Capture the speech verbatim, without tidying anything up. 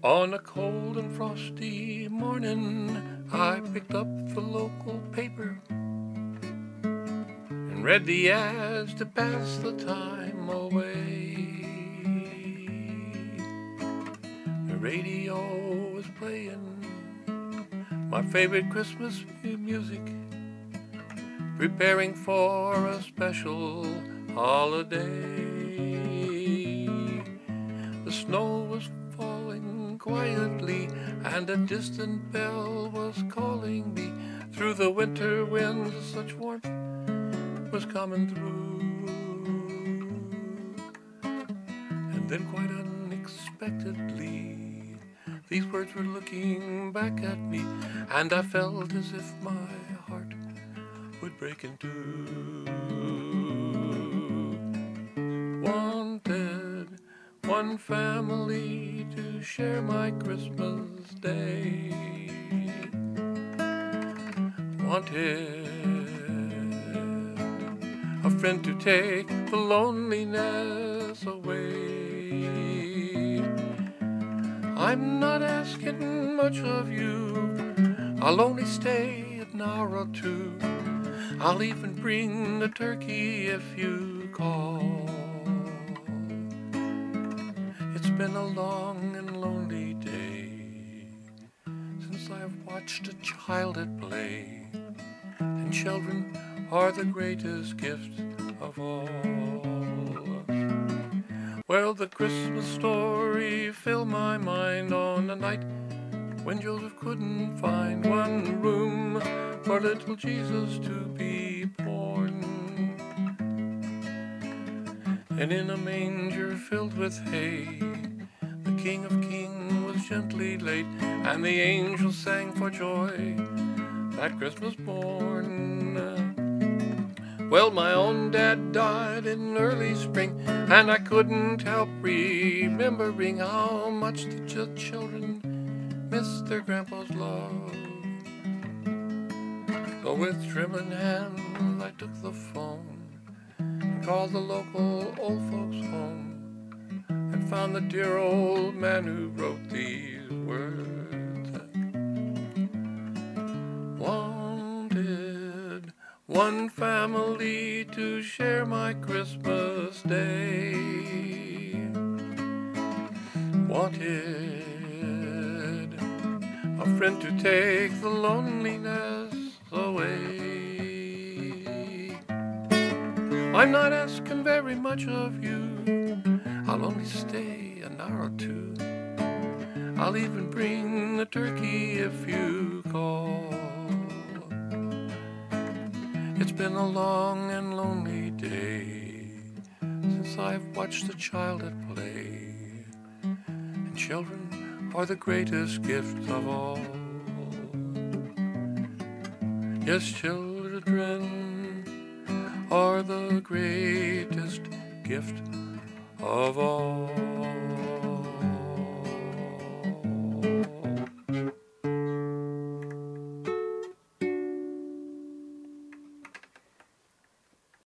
On a cold and frosty morning, I picked up the local paper and read the ads to pass the time away. The radio was playing my favorite Christmas music, preparing for a special holiday. The snow was falling quietly, and a distant bell was calling me. Through the winter winds, such warmth was coming through. And then quite unexpectedly, these words were looking back at me, and I felt as if my heart would break in two. Wanted one family to share my Christmas day. Wanted a friend to take the loneliness away. I'm not asking much of you, I'll only stay an hour or two. I'll even bring the turkey if you call. It's been a long and lonely day since I've watched a child at play, and children are the greatest gift of all. Well, the Christmas story filled my mind on a night when Joseph couldn't find one room for little Jesus to be born. And in a manger filled with hay, the King of Kings was gently laid, and the angels sang for joy that Christmas morn. Well, my own dad died in early spring, and I couldn't help remembering how much the ch- children missed their grandpa's love. So with trembling hands I took the phone and called the local old folks home, and found the dear old man who wrote these words. Wanted one family to share my Christmas day. Wanted a friend to take the loneliness away. I'm not asking very much of you, I'll only stay an hour or two. I'll even bring the turkey if you call. It's been a long and lonely day since I've watched a child at play, and children are the greatest gift of all. Yes, children are the greatest gift of all.